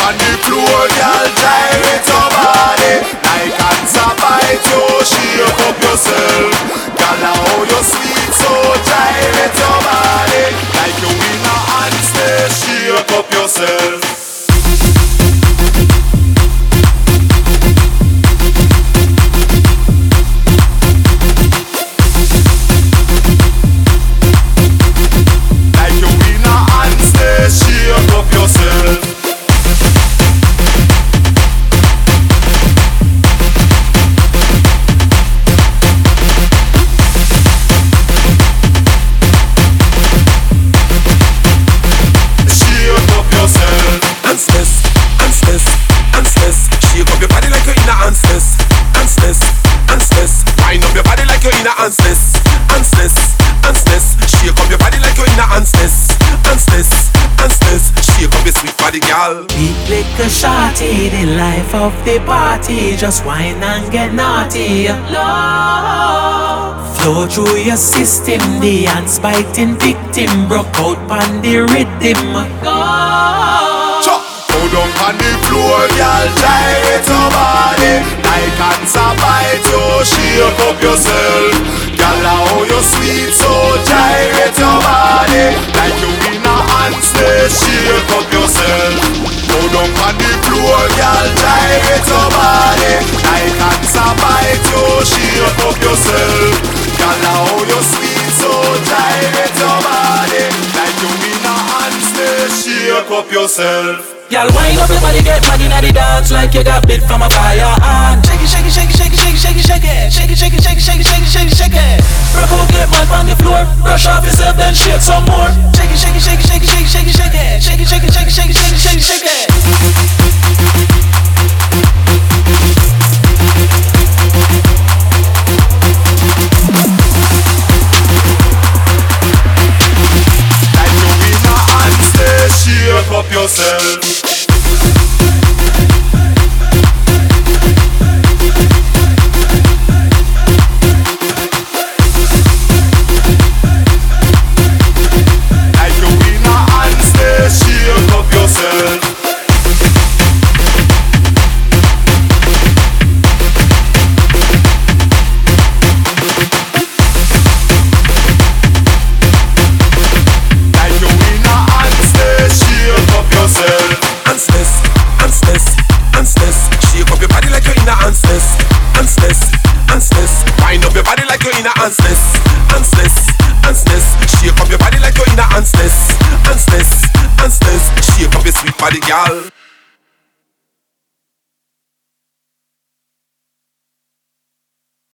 on the floor, girl, gyrate your body. Like cancer bite you, shake up yourself. Girl, how you sweet, so gyrate your body. Like you in a handstand, shake up yourself. Shake up yourself. Shake up yourself. Anstess, anstess, anstess. Shake up your body like you're in a anstess. Anstess, anstess. Wind up your body like you're in a anstess. Anstess, anstess. Shake up your body like you're in a anstess. Anstess, anstess. Shake up your sweet body, girl. Big liquor shorty, the life of the party. Just wine and get naughty. Love flow through your system. The hands biting victim broke out on the rhythm. Go down on the floor, girl, gyrate your body. Like cancer bite you, shake up yourself. Girl, how you sweet, so gyrate your body. Like you in a handstand, shake up yourself. Go down on the floor, girl, gyrate your body. Like cancer bite you, shake up yourself. Girl, how you sweet, so gyrate your body. Like you in a handstand, shake up yourself. Y'all wind up your body, get mad inna the dance like you got bit from a fire hand. Shake it, shake it, shake it, shake it, shake it, shake it, shake it, shake it, shake it, shake it, shake it, shake it, shake it. Rock out, get mad on the floor, brush off yourself, then shake some more. Shake it, shake it, shake it, shake it, shake it, shake it, shake it, shake it, shake it, shake it, shake it, shake it.